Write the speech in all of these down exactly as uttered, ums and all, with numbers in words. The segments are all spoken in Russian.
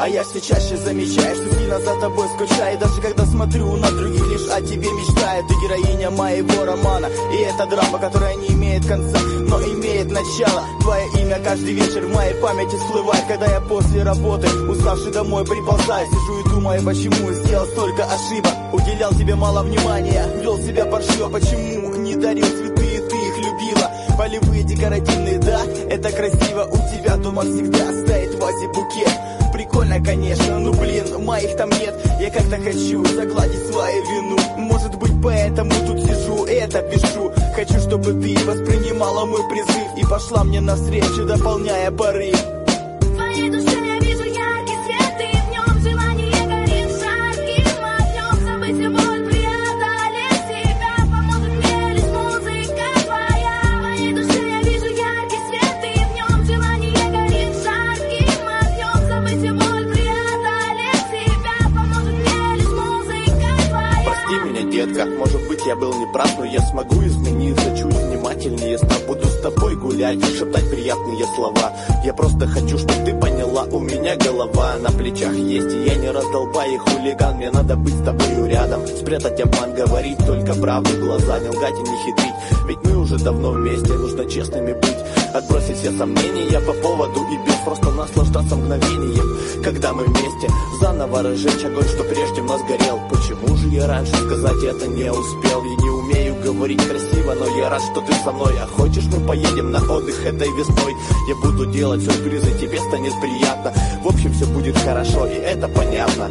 А я все чаще замечаю, что сильно за тобой скучаю. Даже когда смотрю на других, лишь о тебе мечтаю. Ты героиня моего романа, и это драма, которая не имеет конца, но имеет начало. Твое имя каждый вечер в моей памяти всплывает, когда я после работы, уставший, домой приползаю. Сижу и думаю, почему сделал столько ошибок. Уделял тебе мало внимания, вел себя паршиво. Почему не дарил цветы, и ты их любила? Полевые, декоративные, да, это красиво. У тебя дома всегда стоит в вазе букет. Прикольно, конечно, ну блин, моих там нет. Я как-то хочу загладить свою вину. Может быть, поэтому тут сижу и это пишу. Хочу, чтобы ты воспринимала мой призыв и пошла мне навстречу, дополняя порыв. В твоей душе я вижу яркий свет, и в нем желание горит жарким огнем. Забыть все боль, преодолеть себя поможет мне лишь музыка твоя. В твоей душе я вижу яркий свет, и в нем желание горит жарким огнем. Забыть все боль, преодолеть себя поможет мне лишь музыка твоя. Прости меня, детка, может быть, я был неправ, но я смогу измениться. Чуть внимательнее стал, буду с тобой гулять, шептать приятные слова. Я просто хочу, чтобы ты поняла, у меня голова на плечах есть, и я не раздолбай и хулиган. Мне надо быть с тобою рядом, спрятать обман, говорить только правду в глаза, не лгать и не хитрить. Ведь мы уже давно вместе, нужно честными быть. Отбросить все сомнения по поводу и без, просто наслаждаться мгновением, когда мы вместе. Заново разжечь огонь, что прежде в нас горел. Почему же я раньше сказать это не успел? Я не умею говорить красиво, но я рад, что ты со мной. А хочешь, мы поедем на отдых этой весной? Я буду делать сюрпризы, тебе станет приятно. В общем, все будет хорошо, и это понятно.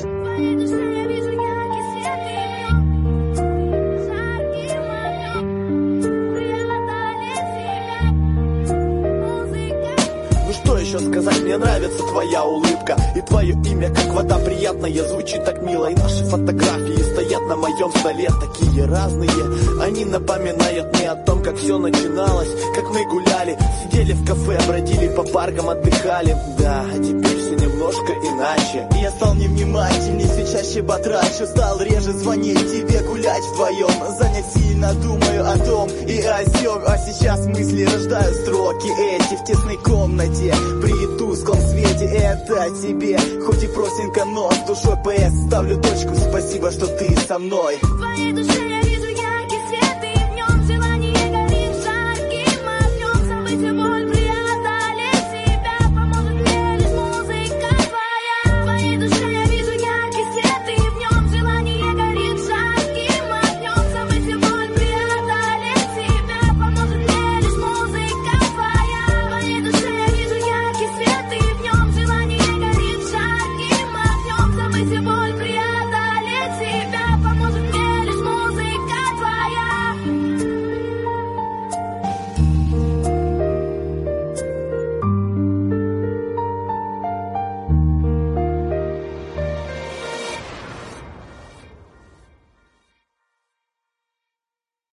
Еще сказать, мне нравится твоя улыбка, и твое имя, как вода приятная, звучит так мило. И наши фотографии стоят на моем столе, такие разные. Они напоминают мне о том, как все начиналось, как мы гуляли, сидели в кафе, бродили по паркам, отдыхали. Да, а теперь все немножко иначе. Я стал невнимательней, все чаще потрачу. Стал реже звонить тебе, гулять вдвоем. Занят сильно, думаю о том и о сём. А сейчас мысли рождают строки эти в тесной комнате. При тусклом свете это тебе, хоть и простенько, но с душой ПС ставлю точку, спасибо, что ты со мной. В твоей душе